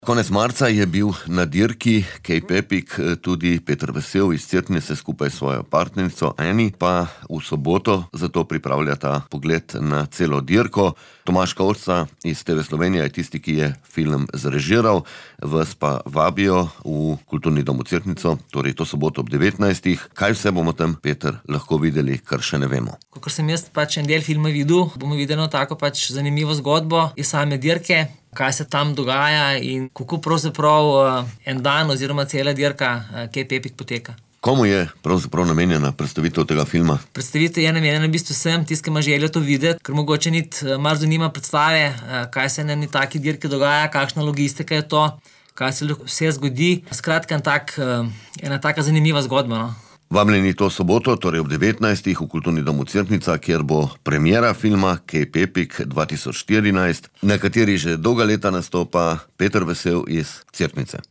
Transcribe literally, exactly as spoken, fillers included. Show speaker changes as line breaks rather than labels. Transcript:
Konec marca je bil na dirki Cape Epic tudi Peter Vesel iz Cerknice skupaj s svojo partnerico Eni, pa v soboto zato pripravljata pogled na celo dirko. Tomaž Kovšca iz T V Slovenija je tisti, ki je film zrežiral, vas pa vabijo v Kulturni dom v Cerknico, torej to soboto ob devetnajstih. Kaj vse bomo tam, Peter, lahko videli, kar še ne vemo?
Kakor sem jaz pač en del filma videl, bomo videli tako pač zanimivo zgodbo iz same dirke, kaj se tam dogaja in kako pravzaprav uh, en dan oziroma cela dirka uh, Cape Epic poteka.
Komu je pravzaprav namenjena predstavitev tega filma?
Predstavitev je namenjena v bistvu vsem, tisti, ki ima željo to videti, ker mogoče niti uh, mar zanima predstave, uh, kaj se na eni taki dirki dogaja, kakšna logistika je to, kaj se lahko vse zgodi. Skratka, en tak, uh, ena taka zanimiva zgodba, no.
Vabljeni to soboto, torej ob devetnajstih v Kulturni dom Cerknica, kjer bo premiera filma Cape Epic dva tisoč štirinajst, na kateri že dolga leta nastopa Peter Vesel iz Cerknice.